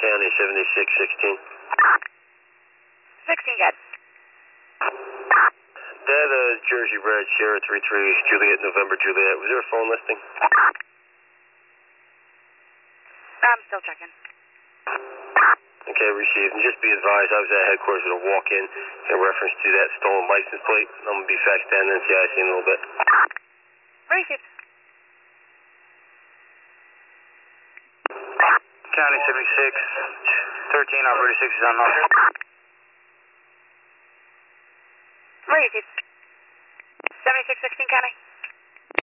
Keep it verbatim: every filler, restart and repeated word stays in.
County seventy-six sixteen. sixteen, good. Dad, uh, Jersey Red, Sierra three three, Juliet, November, Juliet. Was there a phone listing? I'm still checking. Okay, received. And just be advised, I was at headquarters with a walk-in in reference to that stolen license plate. I'm going to be faxed down to N C I C in a little bit. Received. County seventy-six, thirteen, operator six is on hold. Received. seventy-six sixteen, County.